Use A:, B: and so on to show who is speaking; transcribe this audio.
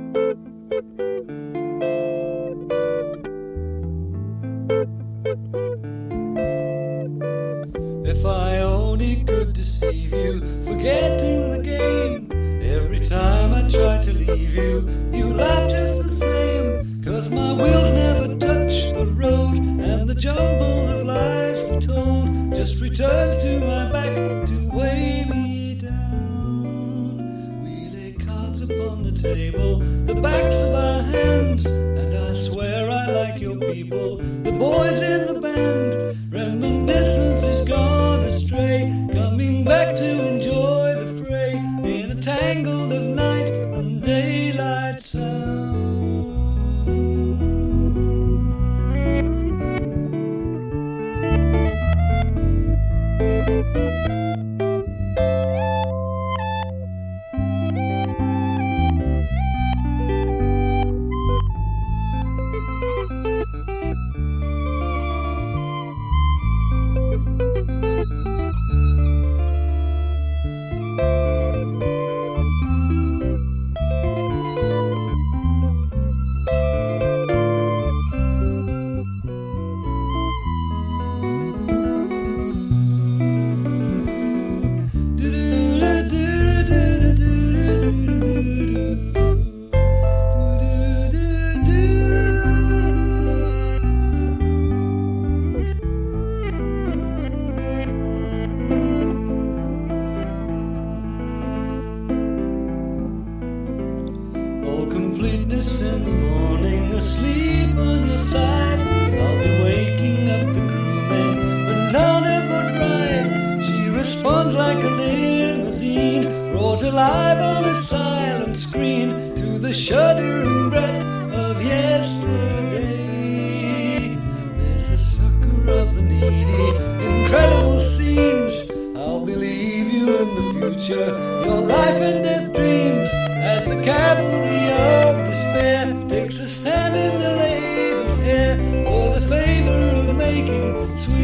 A: If I only could deceive you, forgetting the game. Every time I try to leave you, you laugh just the same. 'Cause my wheels never touch the road, and the jumble of lies we told just returns to my back to weigh me down. We lay cards upon the table, the backs of our hands, and I swear I like your people, the boys in the band. Reminiscence is gone astray, coming back to enjoy the fray in a tangle of night and daylight sound. Completeness in the morning, asleep on your side. I'll be waking up the grooming, but none of but right. She responds like a limousine, brought alive on a silent screen to the shuddering breath of yesterday. There's a sucker of the needy, incredible scenes. I'll believe you in the future, your life and death dreams, as the cavalry of despair takes a stand in the lady's hair for the favor of making sweet